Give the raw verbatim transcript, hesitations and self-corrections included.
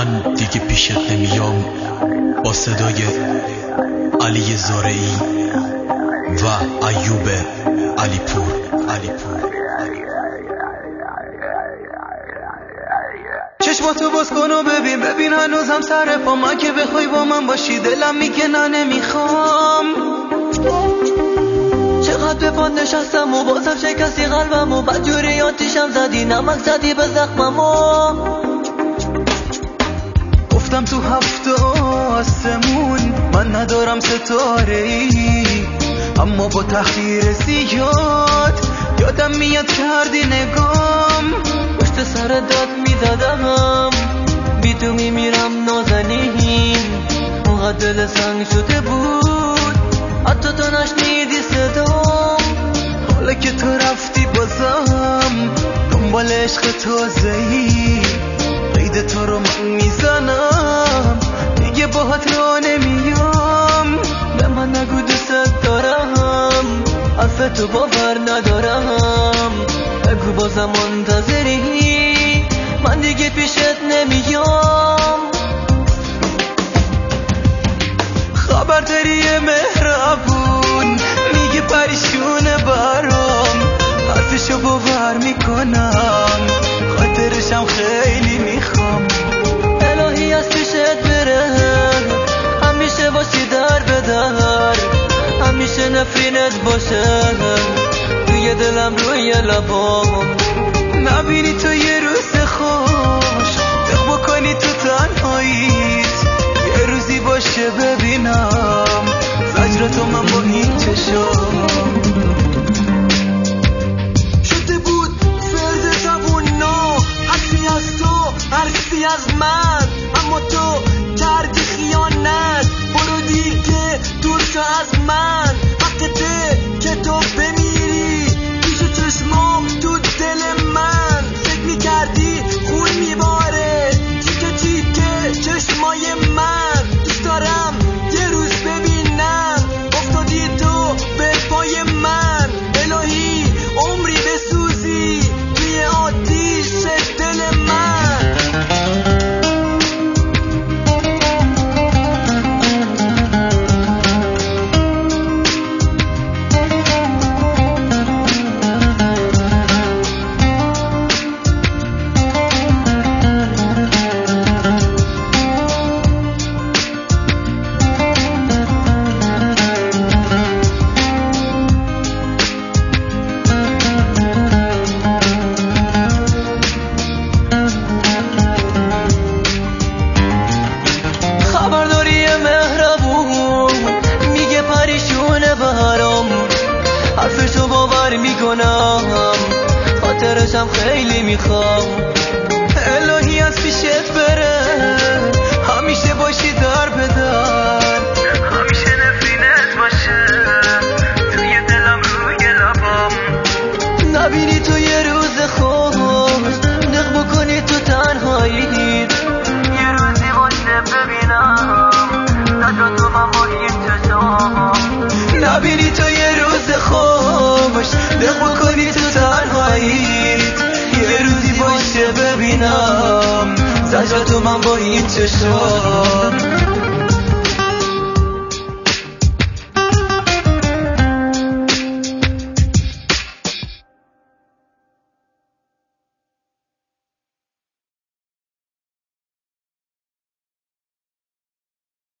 من دیگه پیشت نمیام با صدای علی زارعی و ایوب علیپور علیپور چشماتو باز کن و ببین ببین هنوزم سر پا من که بخوای با من باشی دلم میگه نه نمیخوام چقدر به پاد نشستم و بازم شکستی قلبم و بدجوری آتیشم زدی نمک زدی به زخمم و گفتم تو هفت آسمون من ندارم ستاره ای اما با تحقیر زیاد یادم میاد کردی نگام پشت سر داد میزدم بی تو میمیرم نازنین اونقدر دل سنگ شده بود حتی تو نشنیدی صدام حالا که تو رفتی بازم دنبال عشق تازه‌ای قید تو رو من میزنم دیگه باهات را نمیام به من نگو دوست دارم حرف تو باور ندارم بگو بازم منتظری من دیگه پیشت نمیام خبر داری مهربون میگه پریشونه برام حرفشو باور میکنم خاطرشم خیلی میخوام الهی از پیشت بره همیشه باشی در به در همیشه نفرینت باشه توی دلم روی لبام نبینی تو یه روز خوش دق بکنی تو تنهاییت یه روزی باشه ببینم زجر تو من با این چشام شده بود فرد زبونا حرفی از تو حرفی از من اما تو کردی خیانت برو دیگه دور شو از من حقته که تو بمیری پیش چشمام تو دل من فکر میکردی خون میباره تیکه تیکه چشمای من دوست دارم یه روز ببینم افتادی تو به پای من الهی عمری بسوزی توی آتیش دل من خبرداری مهربون میگه پریشونه برام حرفشو باور میکنم خاطرشم خیلی میخوام الهی از پیشت بره همیشه باشی در به در همیشه نفرینت باشه توی دلم روی لبام نبینی تو یه روز خوش دق بکنی تو تنهاییت یه روزی باشه ببینم نجات تو من با این چشام نبینی تو یه روز خوش دق بکنی تو تنهاییت یه روزی باشه ببینم زجر تو من با این چشام